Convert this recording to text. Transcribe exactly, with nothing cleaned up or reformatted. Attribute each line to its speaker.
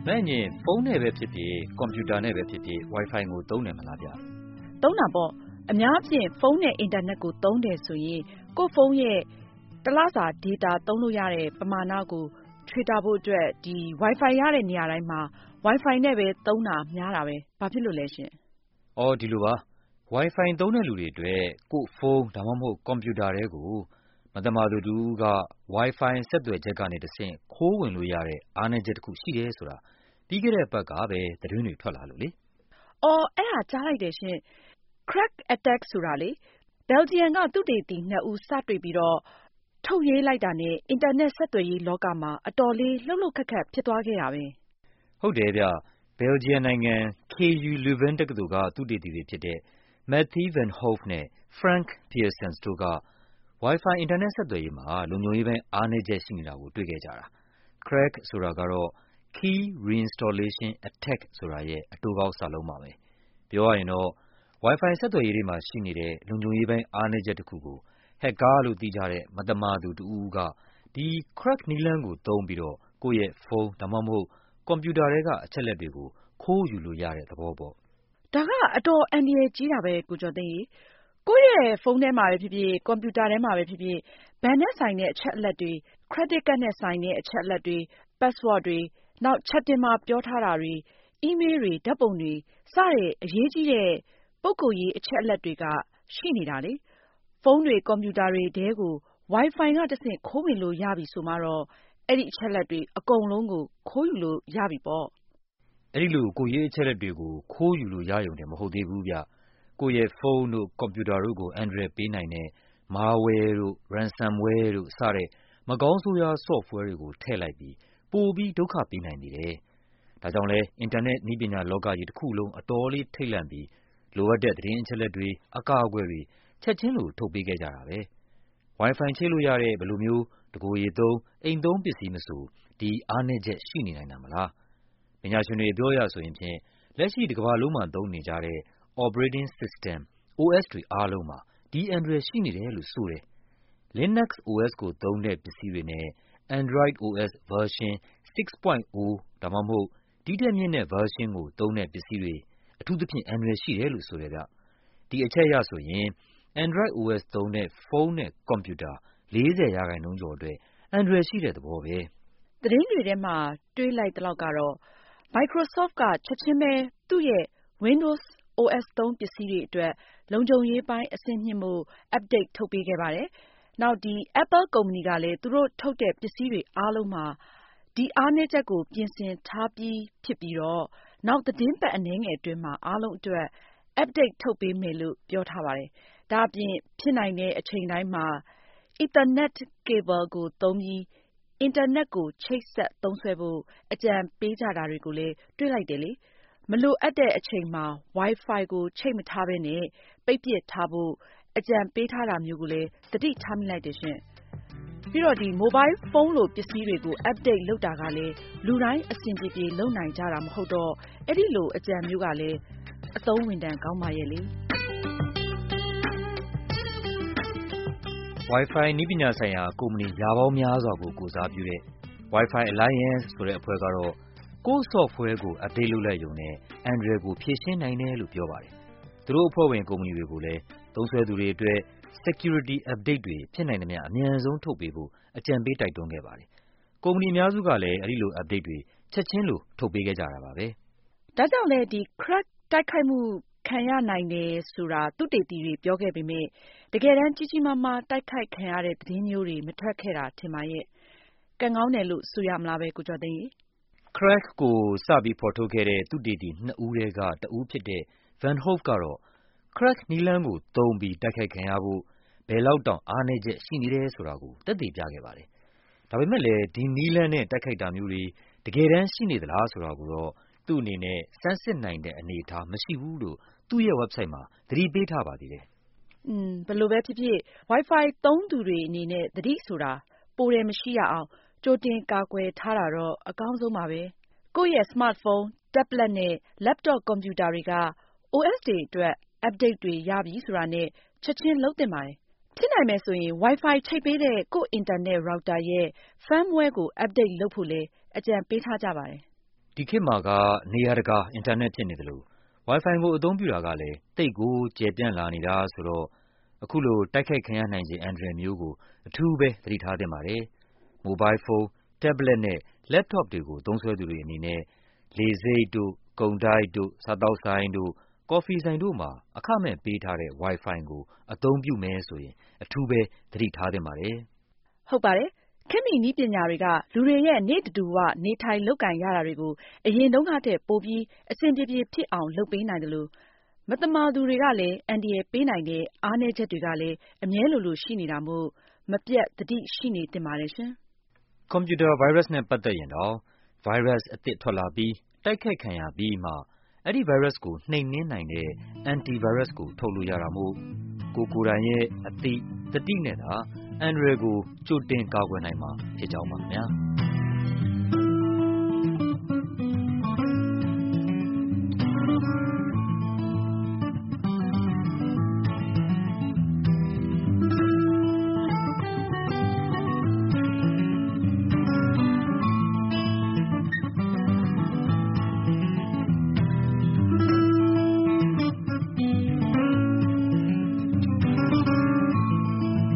Speaker 1: မဲ့ရင်ဖုန်းနဲ့ပဲဖြစ်ဖြစ်ကွန်ပျူတာနဲ့ပဲဖြစ်ဖြစ် Wi-Fi ကိုသုံးတယ်မလားဗျာ
Speaker 2: သုံးတာပေါ့အများဖြင့်ဖုန်းနဲ့အင်တာနက်ကိုသုံးတယ်ဆိုရင်ကိုယ့်ဖုန်းရဲ့တလစာ data သုံးလို့ရတဲ့ပမာဏကိုထွေတာဖို့အတွက်ဒီ Wi-Fi ရတဲ့နေရာတိုင်းမှာ Wi-Fi နဲ့ပဲသုံးတာများတာပဲဘာဖြစ်လို့လဲရှင်
Speaker 1: အော်ဒီလိုပါ Wi-Fi သုံးတဲ့လူတွေအတွက်ကိုယ့်ဖုန်းဒါမှမဟုတ်ကွန်ပျူတာတွေကိုမတမာသူတူက Wi-Fi ဆက်သွယ်ချက်ကနေတဆင့်ခိုးဝင်လို့ရတဲ့အားနည်းချက်တစ်ခုရှိတယ်ဆိုတာပြီးခဲ့တဲ့ဘက်ကပဲသတင်းတွေထွက်လာလို့လေ
Speaker 2: အော်အဲ့ဒါကြားလိုက်တယ်ရှင် crack attack ဆိုတာလေ Belgium ကသုတေသီနှစ်ဦးစတွေ့ပြီးတော့ထုတ်ရေးလိုက်တာနဲ့အင်တာနက်ဆက်သွယ်ရေးလောကမှာအတော်လေးလှုပ်လှုပ်ခတ်ခတ်ဖြစ်သွားခဲ့တာပဲ
Speaker 1: ဟုတ်တယ်ဗျ Belgium နိုင်ငံ K U Leuven တက္ကသိုလ်ကသုတေသီတွေဖြစ်တဲ့ Matthie van Hoof နဲ့ Frank Pearsons တို့က Wi-Fi အင်တာနက်ဆက်သွယ်ရေးမှာလုံခြုံရေးပိုင်းအားနည်းချက်ရှိနေတာကိုတွေ့ခဲ့ကြတာ Crack ဆိုတာကတော့ Key Reinstallation Attack ဆိုတာရဲ့အတိုကောက်စာလုံးပါပဲပြောရရင်တော့ Wi-Fi ဆက်သွယ်ရေးတွေမှာရှိနေတဲ့လုံခြုံရေးပိုင်းအားနည်းချက်တစ်ခုကို Hacker လို့သိကြတဲ့မသမာသူတဦးကဒီ Crack နည်းလမ်းကိုသုံးပြီးတော့ကိုယ့်ရဲ့ဖုန်းဒါမှမဟုတ်ကွန်ပျူတာထဲကအချက်လက်တွေကိုခိုးယူလို့ရတဲ့သဘောပေါ့
Speaker 2: ဒါကအတော်အန္တရာယ်ကြီးတာပဲကိုကျော်သိန်းကိုယ့်ရဲ့ဖုန်းထဲမှာပဲဖြစ်ဖြစ်ကွန်ပျူတာထဲမှာပဲဖြစ်ဖြစ်ဘဏ်နဲ့ဆိုင်တဲ့အချက်အလက်တွေ credit card နဲ့ဆိုင်တဲ့အချက်အလက်တွေ password တွေနောက် chatting မှာပြောထားတာတွေ email တွေဓာတ်ပုံတွေစတဲ့အရေးကြီးတဲ့ပုဂ္ဂိုလ်ရေးအချက်အလက်တွေကရှိနေတာလေဖုန်းတွေကွန်ပျူတာတွေထဲကို Wi-Fi ကတဆင့်ခိုးဝင်လို့ရပြီဆိုမှတော့အဲ့ဒီအချက်လက်တွေအကုန်လုံးကိုခိုးယူလို့ရပြီပေါ့
Speaker 1: အဲ့ဒီလိုကိုရေးအချက်လက်တွေကိုခိုးယူလို့ရရုံနဲ့မဟုတ်သေးဘူးဗျကိုရဲ့ဖုန်းတို့ကွန်ပျူတာတို့ကိုအန္တရာယ်ပေးနိုင်တဲ့ malware တို့ ransomware တို့စတဲ့မကောင်းဆိုးရွား software တွေကိုထည့်လိုက်ပြီးပိုပြီးဒုက္ခပေးနိုင်နေတယ်ဒါကြောင့်လဲအင်တာနက်နည်းပညာလောကကြီးတစ်ခုလုံးအတော်လေးထိတ်လန့်ပြီးလိုအပ်တဲ့သတင်းအချက်လက်တွေအကာအကွယ်တွေချက်ချင်းလိုထုတ်ပေးခဲ့ကြတာပဲ Wi-Fi ချိတ်လို့ရတဲ့ဘယ်လိုမျိုးတကိုယ်ရည်သုံးအိမ်သုံးပစ္စည်းမဆိုဒီအားနည်းချက်ရှိနေနိုင်တာမလားပညာရှင်တွေပြောရဆိုရင်ဖြင့်လက်ရှိတစ်ကမ္ဘာလုံးမှာသုံးနေကြတဲ့ operating system အို အက်စ် တွေအားလုံးမှာဒီအန္တရာယ်ရှိနေတယ်လို့ဆိုတယ် Linux အို အက်စ် ကိုသုံးတဲ့ပစ္စည်းတွေနဲ့ Android အို အက်စ် version ၆ point ศูနย์ ဒါမှမဟုတ်ဒီထက်မြင့်တဲ့ version ကိုသုံးတဲ့ပစ္စည်းတွေအထူးသဖြင့်အန္တရာယ်ရှိတယ်လို့ဆိုတယ်ဗျဒီအချက်အရဆိုရင် Android အို အက်စ် သုံးတဲ့ဖုန်းနဲ့ကွန်ပျူတာ၄၀ရာခိုင်နှုန်းကျော်အတွက်အန္တရာယ်ရှိတဲ့သဘောပဲ
Speaker 2: သတင်းတွေထဲမှာတွေးလိုက်သလောက်ကတော့ Microsoft ကချက်ချင်းပဲသူ့ရဲ့ Windows အို အက်စ် သုံးပစ္စည်းတွေအတွက်လုံခြုံရေးပိုင်းအဆင့်မြှင့်ဖို့ update ထုတ်ပေးခဲ့ပါတယ်နောက်ဒီ Apple ကုမ္ပဏီကလည်းသူတို့ထုတ်တဲ့ပစ္စည်းတွေအားလုံးမှာဒီအားနည်းချက်ကိုပြင်ဆင်ထားပြီးဖြစ်ပြီးတော့နောက်သတင်းပတ်အနည်းငယ်အတွင်းမှာအားလုံးအတွက် update ထုတ်ပေးမယ်လို့ပြောထားပါတယ်ဒါအပြင်ဖြစ်နိုင်တဲ့အချိန်တိုင်းမှာ Ethernet cable ကိုသုံးပြီးအင်တာနက်ကိုချိတ်ဆက်သုံးစွဲဖို့အကြံပေးကြတာတွေကိုလည်းတွေ့လိုက်တယ်လေမလိုအပ်တဲ့အချိန်မှာ Wi-Fi ကိုချိတ်မထားဘဲနဲ့ပိတ်ပစ်ထားဖို့အကြံပေးထားတာမျိုးကိုလည်းသတိထားမိလိုက်တယ်ရှင်ပြီးတော့ဒီ mobile phone လိုပစ္စည်းတွေကို update လုပ်တာကလည်းလူတိုင်းအဆင်ပြေပြေလုပ်နိုင်ကြတာမဟုတ်တော့အဲ့ဒီလိုအကြံမျိုးကလည်းအသုံးဝင်တန်ကောင်းပါရဲ့လေ
Speaker 1: Wi-Fi နည်းပညာဆိုင်ရာကုမ္ပဏီရာပေါင်းများစွာကိုကိုစားပြုတဲ့ Wi-Fi Alliance ဆိုတဲ့အဖွဲ့ကတော့ကိုယ့် software ကို update လုပ်လိုက်ရုံနဲ့အန္တရာယ်ကိုဖြေရှင်းနိုင်တယ်လို့ပြောပါတယ်။သူတို့အဖွဲ့ဝင်ကုမ္ပဏီတွေကိုလည်းသုံးစွဲသူတွေအတွက် security update တွေဖြစ်နိုင်သမျှအမြန်ဆုံးထုတ်ပေးဖို့အကြံပေးတိုက်တွန်းခဲ့ပါတယ်။ကုမ္ပဏီအများစုကလည်းအဲဒီလို update တွေချက်ချင်းလိုထုတ်ပေးခဲ့ကြတာပါပဲ
Speaker 2: ။ဒါကြောင့်လည်းဒီ crack တိုက်ခိုက်မှုခံရနိုင်တယ်ဆိုတာသုတေသီတွေပြောခဲ့ပေမဲ့တကယ်တမ်းကြီးကြီးမားမားတိုက်ခိုက်ခံရတဲ့သတင်းမျိုးတွေမထွက်ခဲ့တာထင်ပါရဲ့ကံကောင်းတယ်လို့ဆိုရမလားပဲကိုကျော်သိန်း
Speaker 1: Crack ကိုစပြီးဖော်ထုတ်ခဲ့တဲ့သုတေသီနှစ်ဦးထဲကတဦးဖြစ်တဲ့ Van Hoof ကတော့ Crack နည်းလမ်းကိုသုံးပြီးတိုက်ခိုက်ခံရဖို့ဘယ်လောက်တောင်အားနည်းချက်ရှိနေတယ်ဆိုတာကိုသက်သေပြခဲ့ပါတယ်ဒါပေမဲ့လည်းဒီနည်းလမ်းနဲ့တိုက်ခိုက်တာမျိုးတွေတကယ်တမ်းရှိနေသလားဆိုတာကိုတော့သူ့အနေနဲ့စမ်းစစ်နိုင်တဲ့အနေအထားမရှိဘူးလို့သူ့ရဲ့ website မှာသတိပေးထားပါသေးတယ်
Speaker 2: ။อืมဘယ်လိုပဲဖြစ်ဖြစ် Wi-Fi သုံးသူတွေအနေနဲ့သတိဆိုတာပိုတယ်မရှိရအောင်ကြိုတင်ကာကွယ်ထားတာတော့အကောင်းဆုံးပါပဲ။ကိုယ့်ရဲ့ smartphone, tablet နဲ့ laptop ကွန်ပျူတာတွေက အို အက်စ် တွေအတွက် update တွေရပြီဆိုတာနဲ့ချက်ချင်းလုပ်သင့်ပါတယ်။ဖြစ်နိုင်မယ်ဆိုရင် Wi-Fi ချိတ်ပေးတဲ့ကိုယ့်အင်တာနက် router ရဲ့ firmware ကို update လုပ်ဖို့လည်းအကြံပေးထားကြပါတယ်
Speaker 1: ။ဒီဒီခေတ်မှာကနေရာတကာအင်တာနက်ဖြစ်နေသလို Wi-Fi ကိုအသုံးပြုတာကလည်းသိပ်ကိုကျယ်ပြန့်လာနေတာဆိုတော့အခုလိုတိုက်ခိုက်ခံရနိုင်ခြေအန္တရာယ်မျိုးကိုအထူးပဲသတိထားသင့်ပါတယ်။ Mobile phone, tablet နဲ့ laptop တွေကိုသုံးစွဲသူတွေအနေနဲ့လေဆိပ်တို့၊ကုန်တိုက်တို့၊စားသောက်ဆိုင်တို့၊ကော်ဖီဆိုင်တို့မှာအခမဲ့ပေးထားတဲ့ Wi-Fi ကိုအသုံးပြုမယ်ဆိုရင်အထူးပဲသတိထားသင့်ပါတယ်
Speaker 2: ။ ဟုတ်ပါတယ်။ ခေတ်မီနည်းပညာတွေကလူတွေရဲ့နေ့တဓူဝနေထိုင်လုပ်ကိုင်ရတာတွေကိုအရင်တုန်းကထက်ပိုပြီးအဆင်ပြေပြေဖြစ်အောင်လုပ်ပေးနိုင်သလိုမသမာသူတွေကလည်းအန္တရာယ်ပေးနိုင်တဲ့အားနည်းချက်တွေကလည်းအမြဲလိုလိုရှိနေတာမို့မပြတ်သတိရှိနေသင့်ပါတယ်ရှင်
Speaker 1: ။ ကွန်ပျူတာဗိုင်းရပ်စ်နဲ့ပတ်သက်ရင်တောင်ဗိုင်းရပ်စ်အသစ်ထွက်လာပြီးတိုက်ခိုက်ခံရပြီးမှအဲဒီဗိုင်းရပ်စ်ကိုနှိမ်နင်းနိုင်တဲ့အန်တီဗိုင်းရပ်စ်ကိုထုတ်လို့ရတာမို့ကိုယ်ကိုယ်တိုင်ရဲ့အသိသတိနဲ့သာအန္တရာယ်ကိုကြိုတင်ကာကွယ်နိုင်မှာဖြစ်ကြောင်းပါခင်ဗျာ။